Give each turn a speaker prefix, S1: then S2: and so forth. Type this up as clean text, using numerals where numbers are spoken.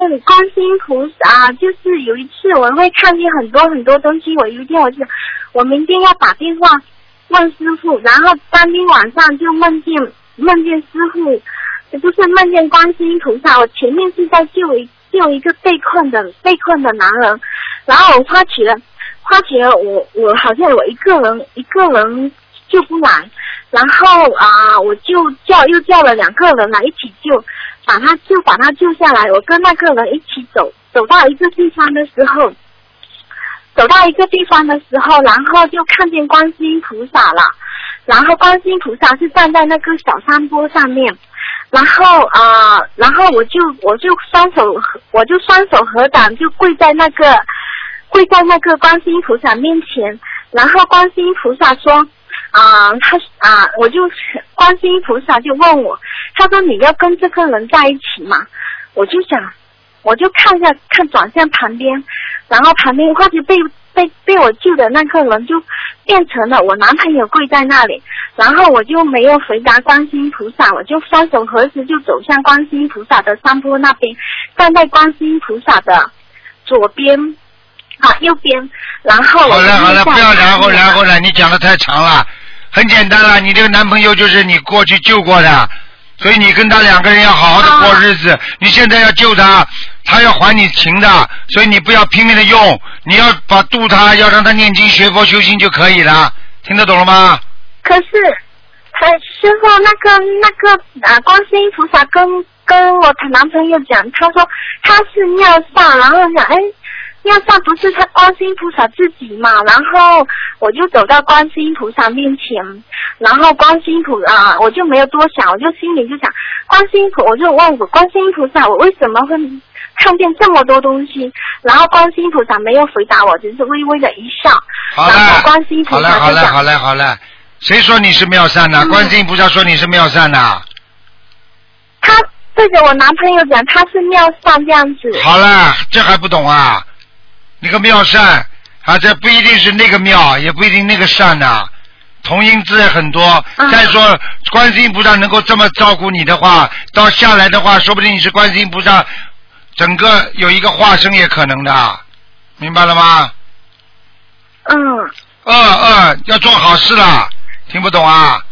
S1: 这里观世音菩萨，就是有一次我会看见很多很多东西，有一天我明天要打电话问师傅，然后当天晚上就梦见师傅，就是梦见观世音菩萨，我前面是在救一个被困的男人，然后我发觉我好像我一个人救不来，然后我就又叫了2个人来一起救，把他救下来。我跟那个人一起走到一个地方的时候，然后就看见观世音菩萨了。然后观世音菩萨是站在那个小山坡上面，然后我就双手合掌，就跪在那个观世音菩萨面前。然后观世音菩萨说观世音菩萨就问我，他说你要跟这个人在一起吗？我就看转向旁边，然后旁边或者被我救的那个人就变成了我男朋友跪在那里，然后我就没有回答观世音菩萨，我就双手合十就走向观世音菩萨的山坡那边，站在观世音菩萨的左边右边，然后
S2: 好了，不要然后了，你讲的太长了。很简单了，你这个男朋友就是你过去救过的，所以你跟他2个人要好好的过日子。你现在要救他，他要还你情的，所以你不要拼命的用，你要度他，要让他念经学佛修心就可以了。听得懂了吗？
S1: 可是师傅那个观世音菩萨跟我男朋友讲，他说他是尿上，然后讲尿上不是他观世音菩萨自己嘛，然后我就走到观世音菩萨面前，然后观世音菩萨我就没有多想，我就心里就想我就问观世音菩萨，我为什么会看见这么多东西？然后观世音菩萨没有回答我，只是微微的一笑。
S2: 好了，
S1: 然后观世音菩萨就讲
S2: 好了，谁说你是妙善的？观世音菩萨说你是妙善的。
S1: 他对着我男朋友讲他是妙善这样子。
S2: 好了，这还不懂啊？那个妙善这不一定是那个妙，也不一定那个善呐，同音字很多。再说观世音菩萨能够这么照顾你的话，到下来的话，说不定你是观世音菩萨整个有一个化身也可能的，明白了吗？要做好事了，听不懂啊？